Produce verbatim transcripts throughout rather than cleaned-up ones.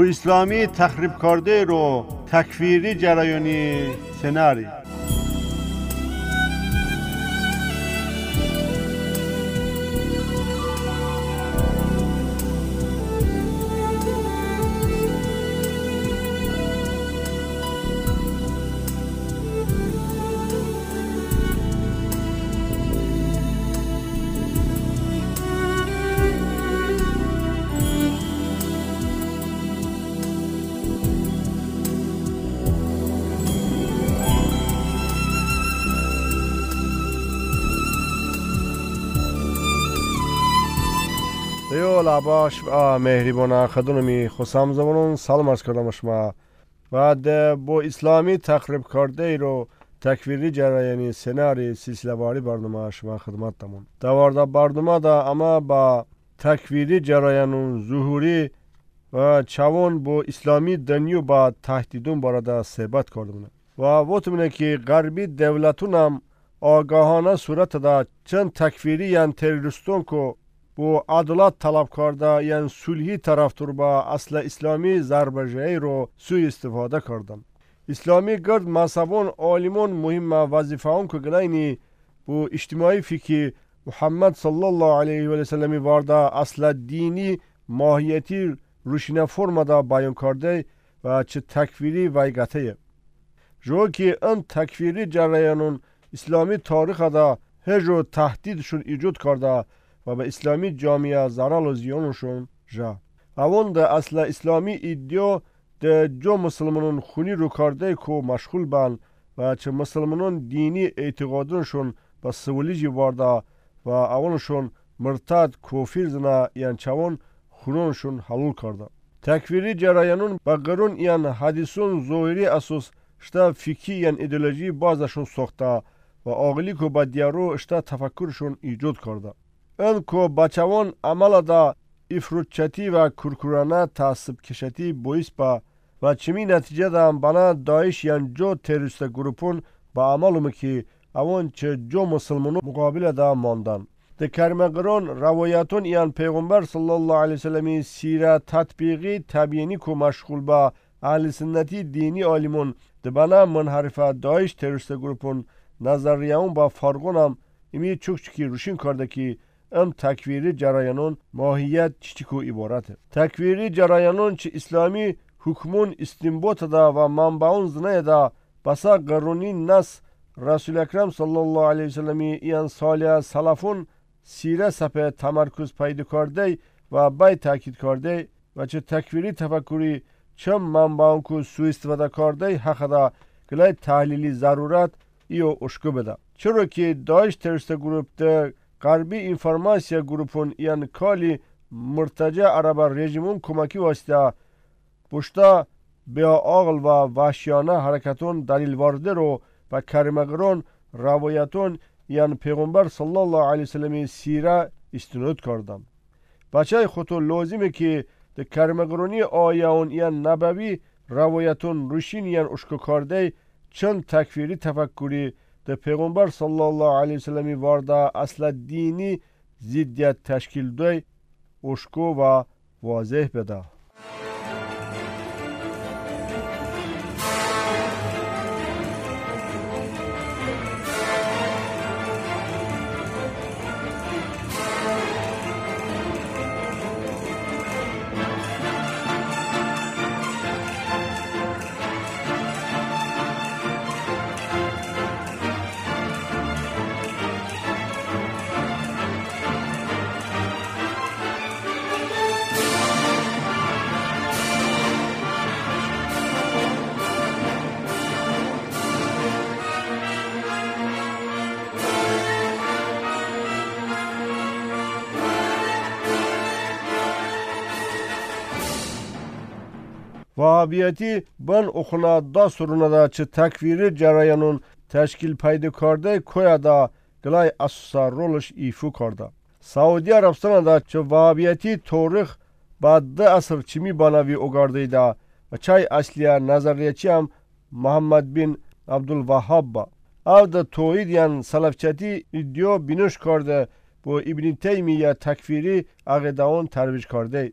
bu İslami tahrip karده رو تکفیری جرایانی سناری دیو لباش و مهربان خدونمی خسام زبانون سلام عرض کردم شما بعد با اسلامی تخریب کرده ای رو تکفیری جرایانی سناری سلسله واری برنامه شما خدمت تمون دوارده برنامه دا اما با تکفیری جرایانون ظهوری و چوان با اسلامی دنیو با تهدیدون برده صحبت کردم و وقتی که غربی دولتون هم آگاهانه صورت دا چند تکفیری یعنی تروریستون که بو عدالت طلب کرده یعنی صلحی طرفدار با اصل اسلامی ضربه‌جویی رو سوء استفاده کردن. اسلامی گرد مذهبان عالمان مهم وظیفه اون که گلینی بو اجتماعی فکری محمد صلی الله علیه و سلم وارده اصل دینی ماهیتی روشنه فرم دا بیان کرده و چه تکفیری ویگته جو که ان تکفیری جریانون اسلامی تاریخ دا هجو تهدیدشون ایجاد کرده و به اسلامی جامعه ضرر و زیانشون جا اون ده اصل اسلامی ایدیا ده جو مسلمانون خونی رو کرده که مشغول بند و چه مسلمانون دینی اعتقادشون به سولیجی وارده و اونشون مرتد کافر زنه یعنی چوان خونونشون حلول کرده تکفیری جرایانون با قرون یعنی حدیثون ظاهری اساس شتا فکری یعنی ایدئولوژی بازشون ساخته و عقلی که با دیارو شتا تفکرشون ایجاد کرده این که بچوان عمل دا افروچتی و کرکرانه تعصب کشتی باعث با و چمی نتیجه دا هم بنا داعش یعنی جو تروریست گروپون با عملوم که اوان چه جو مسلمانو مقابل دا ماندن ده کرمقران روایتون یعنی پیغمبر صلی الله علیه وسلم سیره تطبیقی تبیینی که مشغول با اهل سنتی دینی عالمون ده بنا منحرفه داعش تروریست گروپون نظریه اون با فرقون هم امی چوک چکی روشین کرده که ام تکفیری جرایانون ماهیت چیچیکو عبارته تکفیری جرایانون چه اسلامی حکمون استنباط دا و منبعون زنه دا بسا قرونی نس رسول اکرم صلی الله علیه وسلم این سالیه سلفون سیره سپه تمرکز پیدا کرده و بای تاکید کرده و چه تکفیری تفکری چه منبعون که سو استفاده کرده حق دا گلای تحلیلی ضرورت ایو اشکو بده چرا که داعش تروریست گروپ ده غربی انفرماسیا گروپون یعنی کالی مرتجع عرب رژیمون کمکی واسطه پشتا بیا آغل و وحشیانه حرکتون دلیل وارده رو و کرمقرون روایتون یعنی پیغمبر صلی الله علیه وسلم سیره استناد کردن بچه خودتو لازمه که ده کرمقرونی آیون یعنی نبوی روایتون روشین یعنی اشکو کرده چند تکفیری تفکری ده پیغمبر صلی الله علیه وسلم وارده اصل دینی ضدیت تشکیل ده اشکو و واضح بده وهابیتی بن اخنا دا سرونه دا چه تکفیری جرایانون تشکیل پیدا کرده کویا دا گلای اساسا رولش ایفو کرده سعودی عربستان دا چه وهابیتی تاریخ بعد ده اصر چمی بانوی اگرده دا و چای اصلیه نظریچی هم محمد بن عبدالوهاب با او دا توحید یعنی سلفچتی ایدیو بینوش کرده با ابن تیمیه تکفیری عقیده اون ترویج کرده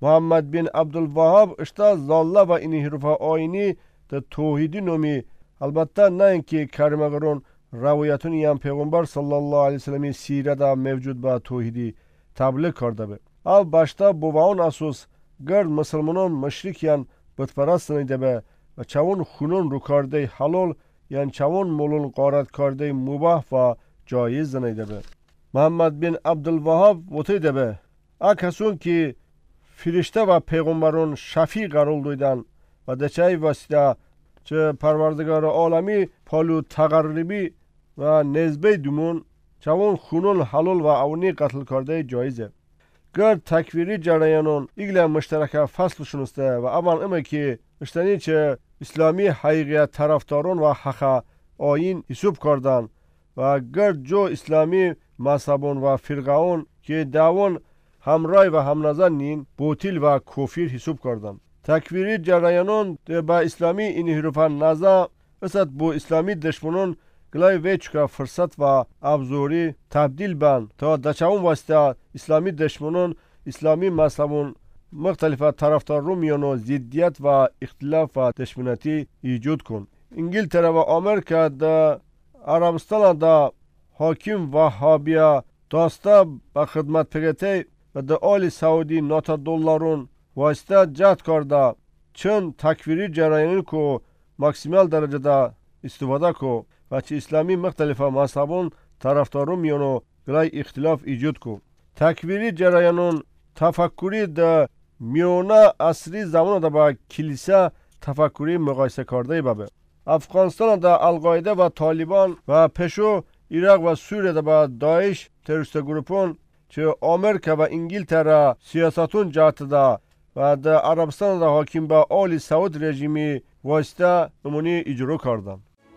محمد بن عبدالوهاب اشتا زاله و این حروف آینی ده توحیدی نومی. البته نه اینکه کرمگرون روایتونی هم پیغمبر صلی الله علیه وسلم سیره ده موجود با توحیدی تبلیغ کرده به. ال باشتا بوان اساس گرد مسلمانان مشرکیان بتپرست نیده به و چون خونون رو کرده حلال یعنی چون مولون قارت کرده مباح و جایز نیده به. محمد بن عبدالوهاب وطیده به اکسون که فرشته و پیغمبرون شفیع قرار دویدن و دچه واسطه چه پروردگار عالمی پالو تقربی و نزبه دومون چون خونون حلال و اونی قتل کرده جایزه. گرد تکویری جریانون ایگل مشترک فصل شنسته و اما اما که اشتنی چه اسلامی حقیقیت طرفدارون و حق آیین حسوب کردن و گرد جو اسلامی مذهبون و فرقاون که داون همرای و همنظر نین بوتیل و کفیر حسوب کردن. تکویری جریانون با اسلامی این حروفا نظر اسد با اسلامی دشمنون گلای ویچکا فرصت و ابزوری تبدیل بند تا دچاون واسطه اسلامی دشمنون اسلامی مذهبون مختلف طرفدار رو میانو زیدیت و اختلاف و دشمنتی ایجاد کن. انگلتره و آمریکا در عربستان دا حاکم وهابیا داسته به خدمت پگته و در آل سعودی ناتا دلارون واسطه جهد کرده چون تکویری جریانی کو مکسیمال درجه دا استفاده کو و چه اسلامی مختلف مذهبون طرفدارون میانو گلای اختلاف ایجاد کو. تکویری جریانون تفکری در میانه اصری زمان دا با کلیسا تفکری مقایسه کرده بابه. افغانستان دا القاعده و طالبان و پشو عراق و سوریه دا با داعش تروریست گروپون چه آمریکا و انگلتره سیاستون جهت دا و در عربستان دا حاکم با آل سعود رژیمی واسطه نمونی اجرا کردن.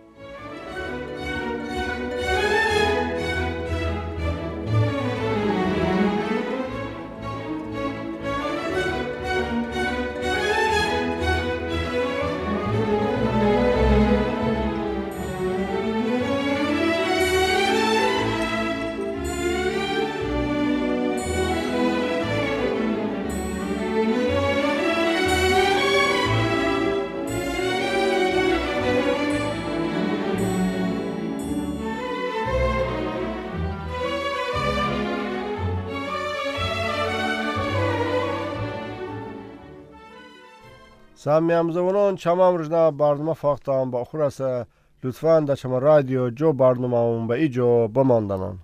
سامی همزمانان چمام رجنا برنامه فاختم با اخور است لطفاً در چما رادیو جو برنامه هم به ایجو بماندنن.